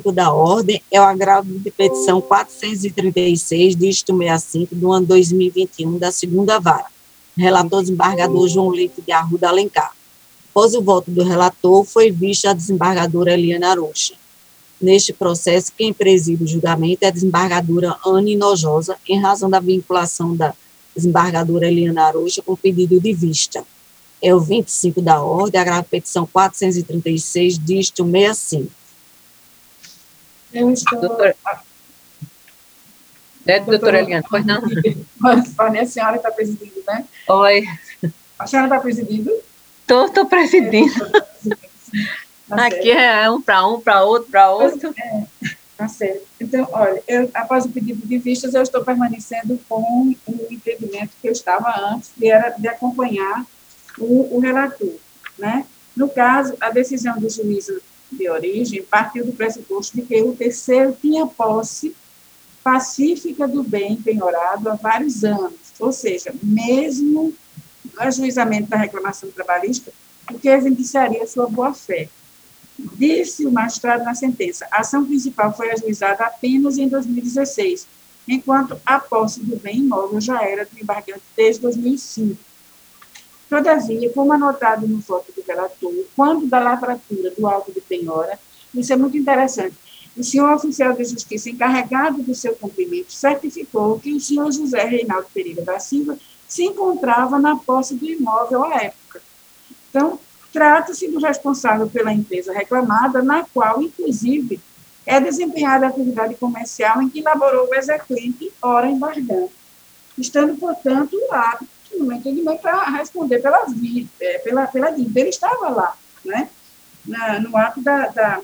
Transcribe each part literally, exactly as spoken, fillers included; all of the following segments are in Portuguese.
da ordem é o agravo de petição quatrocentos e trinta e seis, dígito sessenta e cinco, do ano dois mil e vinte e um, da segunda vara. Relator desembargador João Leite de Arruda Alencar. Após o voto do relator, foi vista a desembargadora Eliana Arocha. Neste processo, quem preside o julgamento é a desembargadora Anne Nojosa, em razão da vinculação da desembargadora Eliana Arocha com pedido de vista. É o vinte e cinco da ordem, agravo petição quatrocentos e trinta e seis, dígito sessenta e cinco. Eu estou... Doutora, é, doutora Eliana, pois não? A senhora está presidindo, né? Oi. A senhora está presidindo? Estou, estou presidindo. Tá Aqui é um para um, para outro, para outro. É, tá certo. Então, olha, eu, após o pedido de vistas, eu estou permanecendo com o entendimento que eu estava antes, que era de acompanhar o, o relator, né? No caso, a decisão do juízo de origem partiu do pressuposto de que o terceiro tinha posse pacífica do bem penhorado há vários anos, ou seja, mesmo no ajuizamento da reclamação trabalhista, o que evidenciaria sua boa-fé. Disse o magistrado na sentença, a ação principal foi ajuizada apenas em dois mil e dezesseis, enquanto a posse do bem imóvel já era do embargante desde dois mil e cinco. Todavia, como anotado no voto do relator, quando da lavratura do auto de penhora, isso é muito interessante, o senhor oficial de justiça encarregado do seu cumprimento certificou que o senhor José Reinaldo Pereira da Silva se encontrava na posse do imóvel à época. Então, trata-se do responsável pela empresa reclamada, na qual, inclusive, é desempenhada a atividade comercial em que elaborou o exequente, ora embargante, estando, portanto, apto, no meu entendimento, para responder pela, pela, pela dívida. Ele estava lá, né? Na, no ato da, da,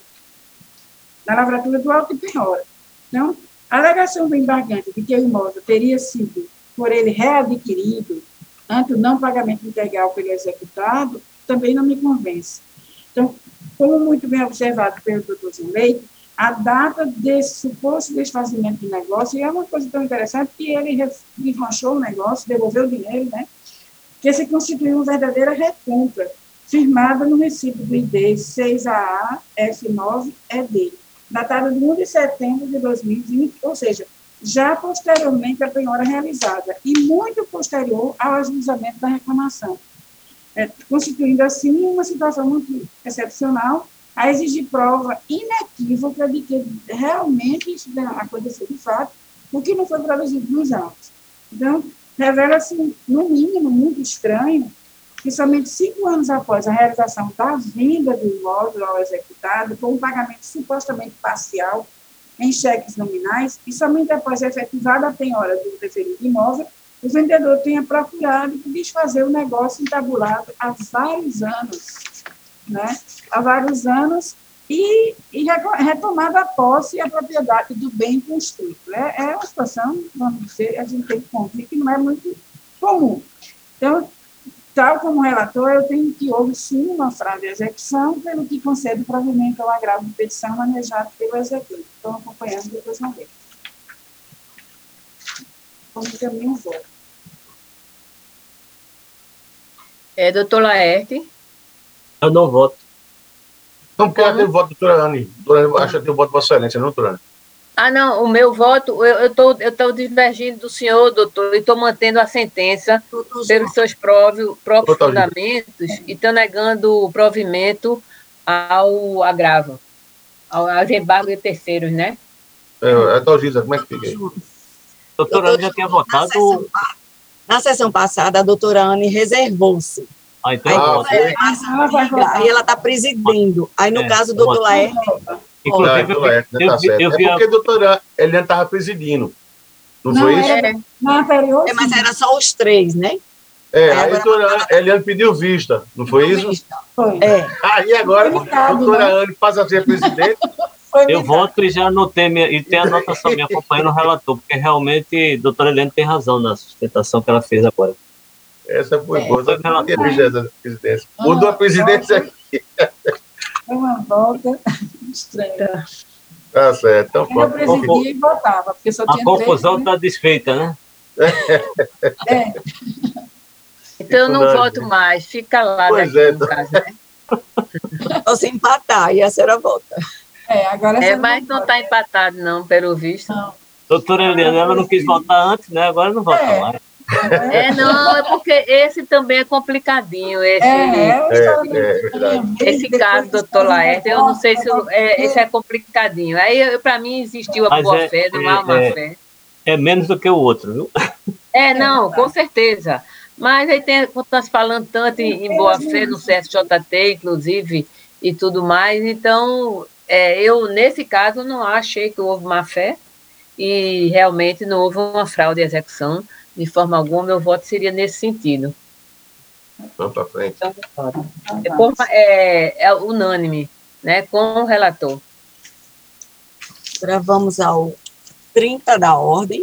da lavratura do auto de penhora. Então, a alegação do embargante de que o imóvel teria sido, por ele, readquirido ante o não pagamento integral pelo executado, também não me convence. Então, como muito bem observado pelo doutor João Leite, a data desse suposto desfazimento do negócio, e é uma coisa tão interessante que ele desmanchou o negócio, devolveu o dinheiro, né? Que se constituiu uma verdadeira recompra, firmada no recibo do I D seis A A F nove E D, datada de um de setembro de dois mil e vinte, ou seja, já posteriormente à penhora realizada e muito posterior ao ajuizamento da reclamação, é, constituindo, assim, uma situação muito excepcional a exigir prova inequívoca de que realmente isso aconteceu de fato, o que não foi produzido nos autos. Então, revela-se, no mínimo, muito estranho que somente cinco anos após a realização da venda do imóvel ao executado, com um pagamento supostamente parcial em cheques nominais, e somente após a efetivada penhora do referido imóvel, o vendedor tenha procurado desfazer o negócio entabulado há vários anos, né? Há vários anos, e, e retomada a posse e a propriedade do bem construído. É, é uma situação, vamos dizer, a gente tem que convir que não é muito comum. Então, tal como relator, eu tenho que houve sim uma fraude de execução, pelo que concedo provimento ao agravo de petição manejado pelo executivo. Estou acompanhando depois uma vez. Como também o voto. É, doutor Laerte. Eu não voto. Não, porque ela tem o voto, doutora Anne. Doutora Anne, acho que tem o voto de Vossa Excelência, não, doutora Anne? Ah, não, o meu voto, eu estou eu tô divergindo do senhor, doutor, e estou mantendo a sentença pelos seus próprios, próprios fundamentos e estou negando o provimento ao agravo, ao, aos embargos de terceiros, né? É, é tal Gisa, como é que fica aí? Doutora Anne já tinha votado... Na sessão, na sessão passada, a doutora Anne reservou-se. Ah, então Aí, eu Ah, voto. foi. aí ela está presidindo. Aí, no É, caso, o eu doutor voto. Laerte... Ah, Inclusive, então é, né, eu tá vi- certo. eu É vi a- porque a doutora Eliane estava presidindo. Não, Não, foi isso? era- É, Na anterior, É, mas sim. era só os três, né? É, Aí a agora doutora Eliane pediu vista, não foi isso? Foi. É. Aí agora, Foi a indicado, doutora né? Anne passa a ser presidente. Foi eu indicado. voto e já anotei, minha, e tem a anotação me acompanhando o relator, porque realmente a doutora Helena tem razão na sustentação que ela fez agora. Essa foi É, boa, foi eu não tinha visto essa presidência. Ah, Mudou a presidência aqui. Foi uma volta estranha. Tá certo. Então, Eu pronto. presidia e votava, porque só A tinha confusão três, está desfeita, né? né? É, então eu não Dificuldade, voto né? mais, fica lá Pois daqui, é, no então. caso, né? Só se empatar, e a senhora volta. É, agora É, você mas não está empatado, não, pelo visto. Não. Doutora Eliane, ela não quis votar antes, né? Agora não vota É. mais. É, não, é porque esse também é complicadinho, esse, É, é uma história É, é meio verdade. estranha, esse depois caso, eles doutor fazem Laerte, eu não sei se reforma, é, esse é, é complicadinho. Aí, para mim, existiu a Mas é, boa-fé, não há é, é, má-fé. é menos do que o outro, viu? É, é não, com verdade. certeza. Mas aí tem, quando está se falando tanto em, em boa-fé no C S J T, inclusive, e tudo mais, então, é, eu, nesse caso, não achei que houve má-fé e realmente não houve uma fraude de execução. De forma alguma, meu voto seria nesse sentido. Vamos para frente. Então, Então, é, vamos. por- é, é unânime, né, com o relator. Agora vamos ao trinta da ordem.